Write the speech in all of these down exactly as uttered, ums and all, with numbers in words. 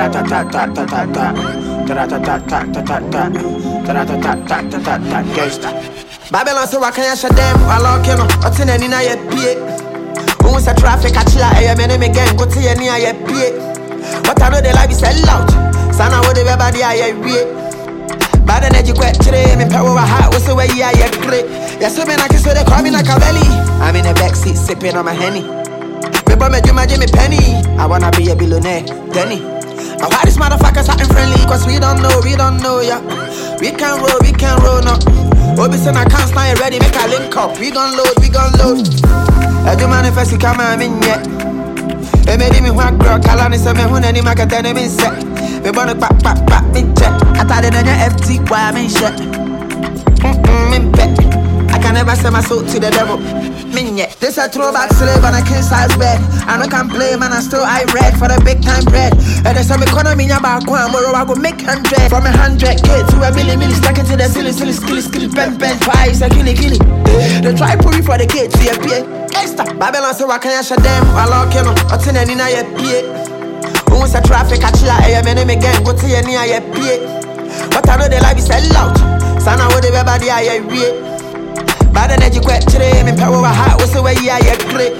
Babylon so I can't shut them while I can not in any night pay. Who is a traffic at Chila? I am enemy again, go to any I pay. But I know the life is sell out. Sana would everybody I read. Bad energy quite today, me power heart was the way I great. Yes, so I can say they call me like a belly. I'm in the backseat sipping on my henny. Remember me do my Jimmy Penny. I wanna be a billionaire, Denny. Now why these motherfuckers acting friendly? Cause we don't know, we don't know, yeah. We can roll, we can roll now. Obi say I can't stand ready, make a link up. We gon' load, we gon' load. I do manifest, come on, in yet. They made me one girl, Kalani say me hun any market, then me set. Me wanna pop, pop, pop, me check. I thought it on your F T, why I'm in shit. Mm-mm, me bet. I can never sell my soul to the devil. Me yet. This a throwback slave on a king size bed. I no can play, man, I still I read for the big time bread. And there's some economy in your back one, where I go make hundred. From a hundred K to a million, million, stuck into the silly, silly, skilly, skilly, pen, pen, twice, a killy, killy. They try put me for the kids, see a pay. Gangsta. Babylon so I can't shut them, while I can not in any night pay. Who is a traffic at Chila? I am enemy again, go to any I pay. But I know the life is sell out. Sana would everybody I read. Bad energy quite today, me power heart was the way I great.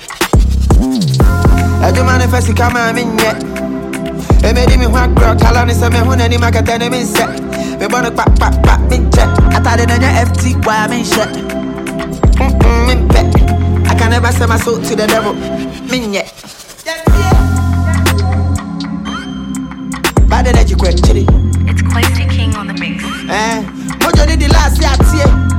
I do manifest, come on, in yet. They made me one girl, Kalani say me hun any market, then me set. Me wanna pop, pop, pop, me check. I thought it on your F T, why I'm in shit. Mm-mm, me bet. I can never sell my soul to the devil. Me yet. Bad energy quite today. It's Questi King on the mix. Eh, Mojo did the last year.